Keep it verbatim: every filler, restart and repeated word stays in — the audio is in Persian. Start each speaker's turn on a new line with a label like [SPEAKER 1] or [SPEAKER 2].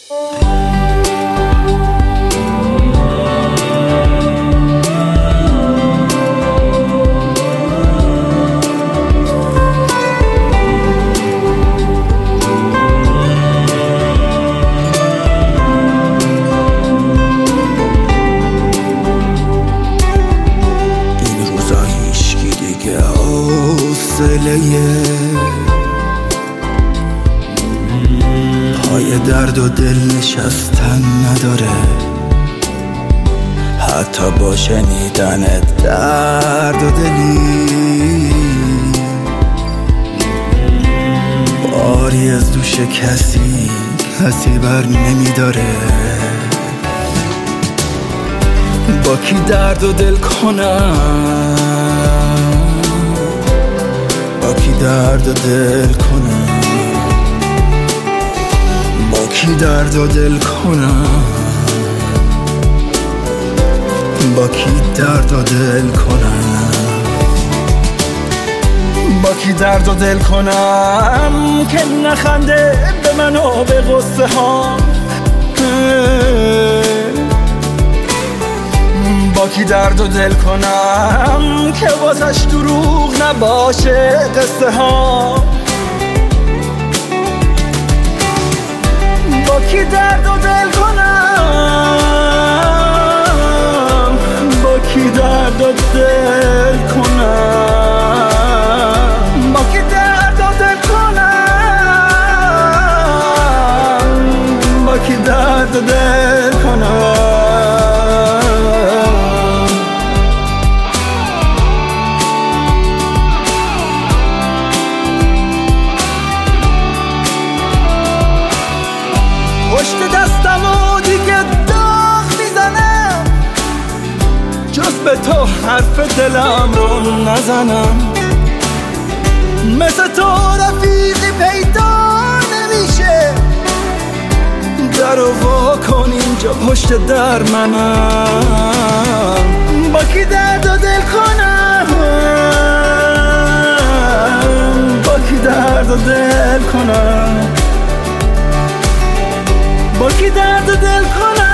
[SPEAKER 1] پای درد و دل نشستن نداره، حتی با شنیدن درد و دلی. باری از دوش کسی کسی بر نمیداره. با کی درد و دل کنم، با کی درد و دل کنم، با کی درد و دل کنم، با کی درد و دل کنم، با کی درد و دل کنم که نخنده به من و به غصه ها. با کی درد و دل کنم که واسش دروغ نباشه قصه ها. با کی درد و دل کنم، با کی درد و دل کنم، با کی درد و دل کنم، با کی درد و دل کنم. پشت دستم و دیگه داغ میزنم، جز به تو حرف دلم رو نزنم. مثل تو رفیقی پیدا نمیشه، در و وا کن اینجا پشت در منم. با کی درد و دل کنم، با کی درد و دل کنم، با کی درد و دل کنم.